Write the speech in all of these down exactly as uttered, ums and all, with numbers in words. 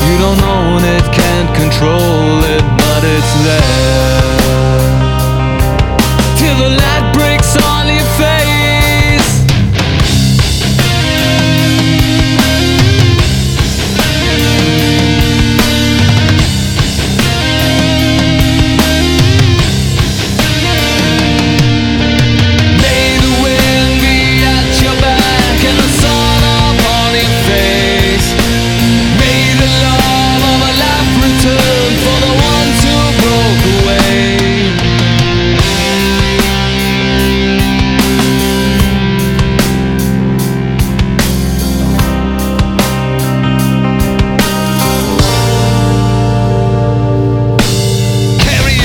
You don't own it, can't control it, but it's there. Till the light breaks on your face. May the wind be at your back and the sun upon your face. May the love of a life return for the ones who broke away. Carry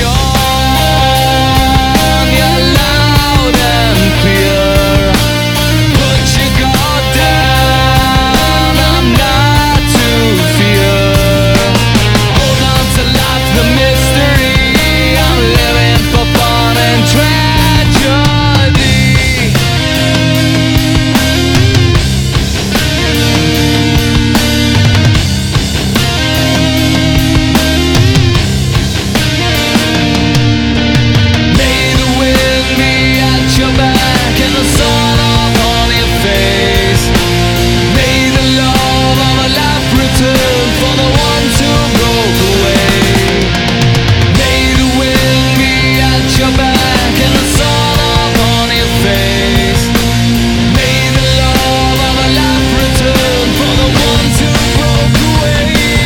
on, you're loud and clear. Put your guard down, I'm not to fear. Hold on to life, the mystery. I'm living for fun and tragedy. May the wind be at your back and the sun upon your face. May the love of a life return for the ones who broke away. May the wind be at your back and the sun upon your face. May the love of a life return for the ones who broke away.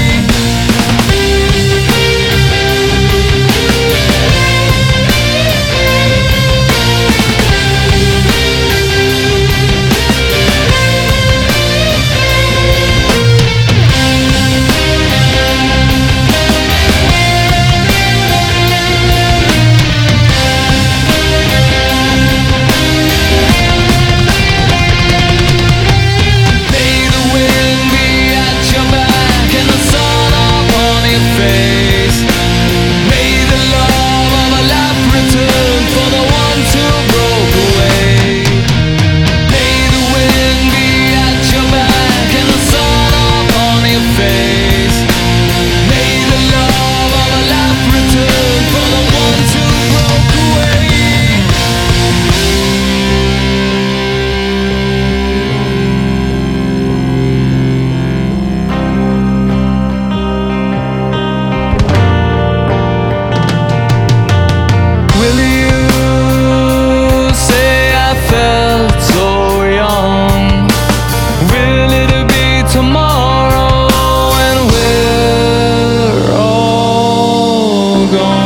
May the wind be at your back and the sun upon your face. May the love of a life return for the ones who broke away. May the wind be at your back and the sun upon your face. May the love of a life return for the ones who broke away. Will you say I felt so young? Will it be tomorrow when we're all gone?